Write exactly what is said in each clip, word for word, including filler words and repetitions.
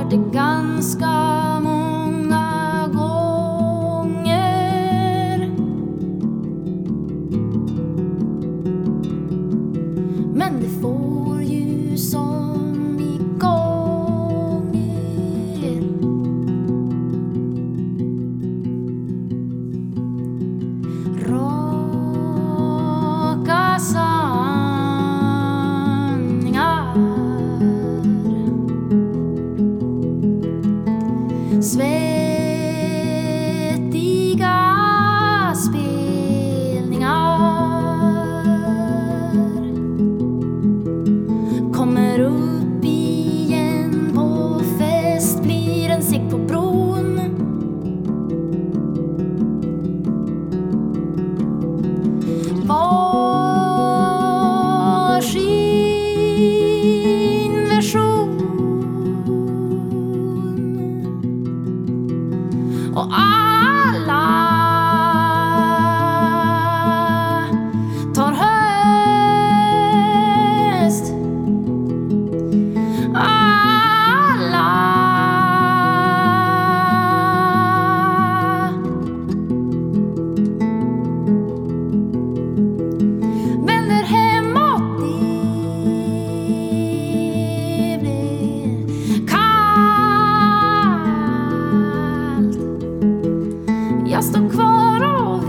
det ganska många gånger. Men det får ju som igång er. Raka sanningar, svettiga spelningar, kommer upp igen på fest, blir en sick på bron. Varsin version, och alla tar höst. Alla vänder hemåt, det blir kallt. Jag står kvar och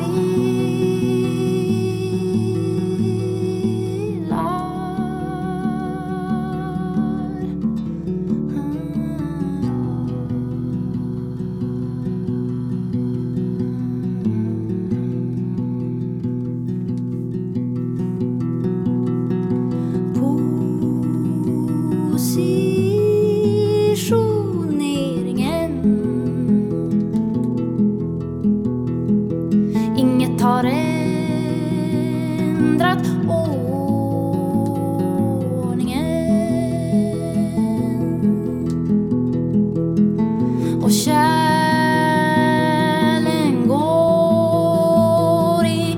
positioneringen. Inget har ändrat ordningen, och kärlen går i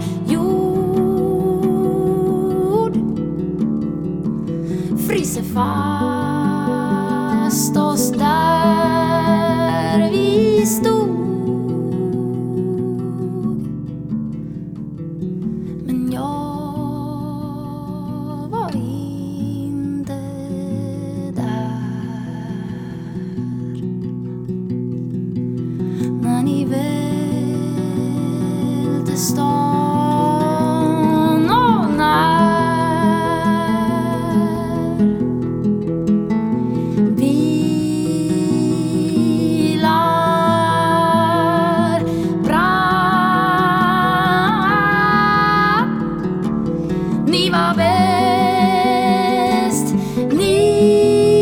jord, fryser fast oss där vi stod. Men jag var inte där när ni välte stan, och när bilar brann. Ni var bäst, ni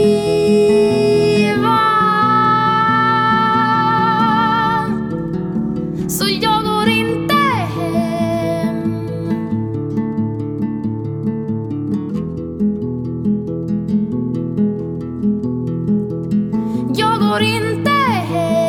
vann. Så jag går inte hem. Jag går inte hem.